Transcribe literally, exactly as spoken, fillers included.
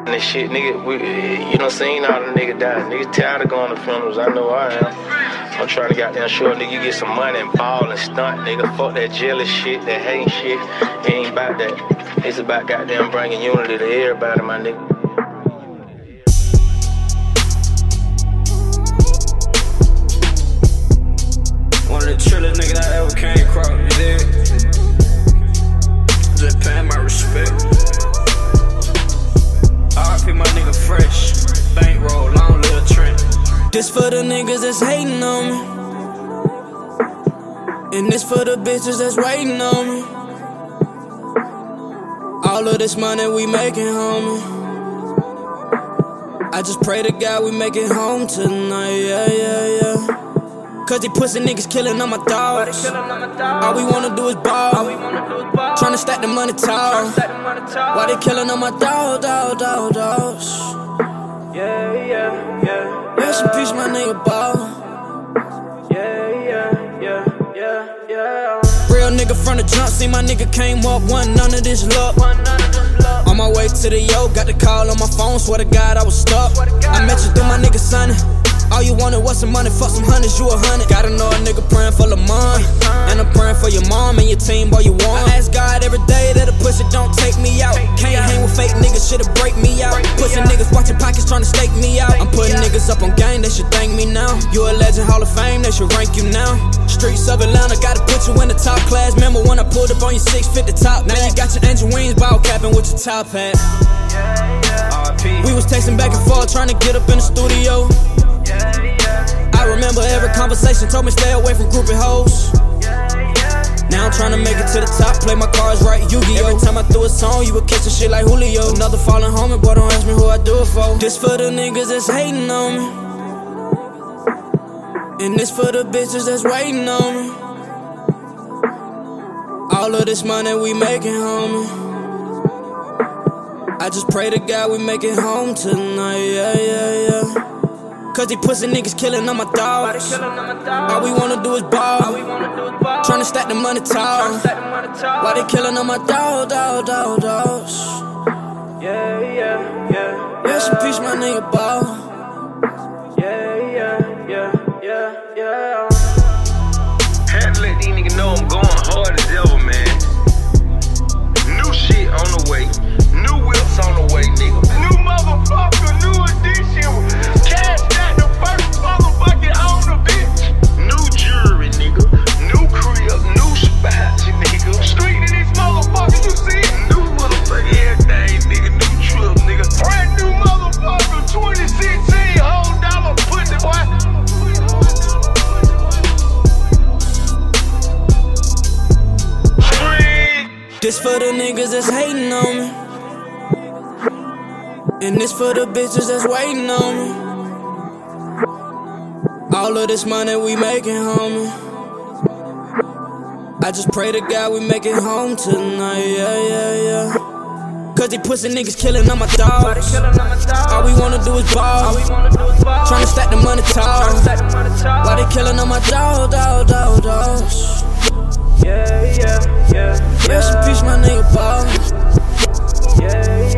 This shit, nigga, we, you know, seen all the nigga die. Niggas tired of going to funerals, I know I am. I'm trying to goddamn sure nigga you get some money and ball and stunt, nigga. Fuck that jealous shit, that hating shit. It ain't about that. It's about goddamn bringing unity to everybody, my nigga. One of the trillest niggas I ever came across, you dig? Just paying my respect. R I P my nigga Fresh. Bankroll, long live Trent. This for the niggas that's hating on me, and this for the bitches that's waiting on me. All of this money we making, homie. I just pray to God we make it home tonight, yeah, yeah, yeah. Cause these pussy niggas killing on my dogs. All we wanna do is ball. Tryna stack the money tall. Why they killing on my dog, dog, dog, dogs? Yeah, yeah, yeah. Rest in peace, my nigga Ball. Yeah, yeah, yeah, yeah, yeah. Real nigga from the jump, see my nigga came up, wasn't none of this luck. On my way to the yo, got the call on my phone, swear to God I was stuck. I met you through my nigga Sonny. All you wanted was some money, fuck some hundreds, you a hundred. Gotta know a nigga praying for Lamont, and I'm praying for your mom and your team, boy, you won. I ask God every day that a pussy don't take me out. Can't hang with fake niggas, shit'll break me out. Pussy niggas watching pockets trying to stake me out. I'm putting niggas up on game, they should thank me now. You a legend, Hall of Fame, they should rank you now. Streets of Atlanta, gotta put you in the top class. Remember when I pulled up on your six fifty top? Now you got your engine wings, ball capping with your top hat. We was texting back and forth, trying to get up in the studio. I remember every conversation told me stay away from groupie hoes. Now I'm tryna make it to the top, play my cards right, Yu-Gi-Oh! Every time I threw a song, you would catch a shit like Julio. Another falling homie, boy, don't ask me who I do it for. This for the niggas that's hating on me, and this for the bitches that's waiting on me. All of this money we making, homie. I just pray to God we make it home tonight, yeah, yeah, yeah. Cause these pussy niggas killing on my dogs. All we wanna do is ball. Tryna stack the money tall. Why they killing on my dog, dog, dog, dogs? Yeah, yeah, yeah. Rest in peace, my nigga Ball. Yeah, yeah, yeah, yeah, yeah. Had to let these niggas know I'm going hard as ever, man. New shit on the way. New whips on the way, nigga. New motherfucker, new edition. Cash out the first motherfucking on the bitch. New jewelry, nigga. New crib, new spots, nigga. Street in this motherfucker, you see it? New motherfucking everything, nigga. New trip, nigga. Brand new motherfucker, twenty sixteen. Whole dollar pussy, boy. This for the niggas that's hating on me, and this for the bitches that's waiting on me. All of this money we making, homie. I just pray to God we make it home tonight, yeah, yeah, yeah. Cause these pussy niggas killing on my dogs. All we wanna do is ball. Tryna stack the money tall. Why they killing on my dog, dog, dog, dogs? Yeah, yeah, yeah. Rest in peace, my nigga Ball. Yeah, yeah.